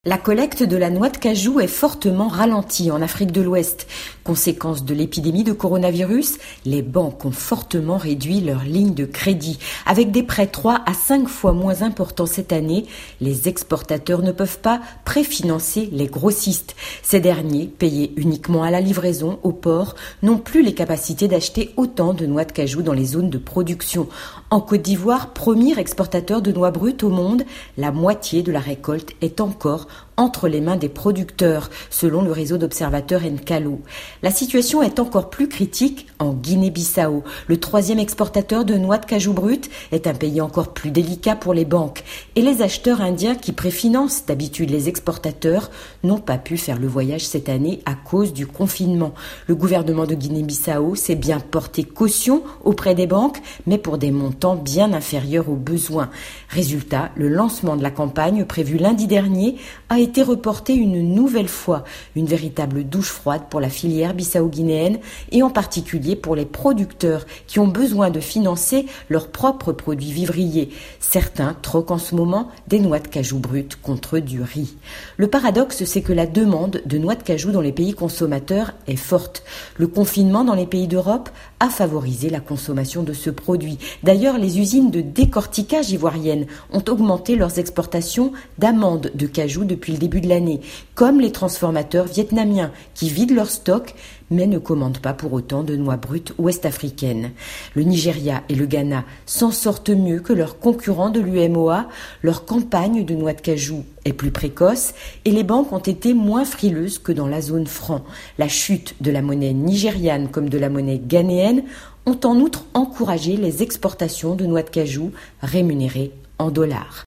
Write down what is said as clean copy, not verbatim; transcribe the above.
La collecte de la noix de cajou est fortement ralentie en Afrique de l'Ouest. Conséquence de l'épidémie de coronavirus, les banques ont fortement réduit leurs lignes de crédit. Avec des prêts 3 à 5 fois moins importants cette année, les exportateurs ne peuvent pas préfinancer les grossistes. Ces derniers, payés uniquement à la livraison au port, n'ont plus les capacités d'acheter autant de noix de cajou dans les zones de production. En Côte d'Ivoire, premier exportateur de noix brutes au monde, la moitié de la récolte est encore entre les mains des producteurs, selon le réseau d'observateurs Nkalo. La situation est encore plus critique en Guinée-Bissau. Le troisième exportateur de noix de cajou brutes est un pays encore plus délicat pour les banques. Et les acheteurs indiens qui préfinancent d'habitude les exportateurs n'ont pas pu faire le voyage cette année à cause du confinement. Le gouvernement de Guinée-Bissau s'est bien porté caution auprès des banques, mais pour des montants bien inférieurs aux besoins. Résultat, le lancement de la campagne prévu lundi dernier a été reporté une nouvelle fois, une véritable douche froide pour la filière bissau-guinéenne et en particulier pour les producteurs qui ont besoin de financer leurs propres produits vivriers. Certains troquent en ce moment des noix de cajou brutes contre du riz. Le paradoxe, c'est que la demande de noix de cajou dans les pays consommateurs est forte. Le confinement dans les pays d'Europe a favorisé la consommation de ce produit. D'ailleurs, les usines de décortiquage ivoiriennes ont augmenté leurs exportations d'amandes de cajou depuis le début de l'année, comme les transformateurs vietnamiens qui vident leur stock mais ne commandent pas pour autant de noix brutes ouest-africaines. Le Nigeria et le Ghana s'en sortent mieux que leurs concurrents de l'UMOA. Leur campagne de noix de cajou est plus précoce et les banques ont été moins frileuses que dans la zone franc. La chute de la monnaie nigériane comme de la monnaie ghanéenne ont en outre encouragé les exportations de noix de cajou rémunérées en dollars.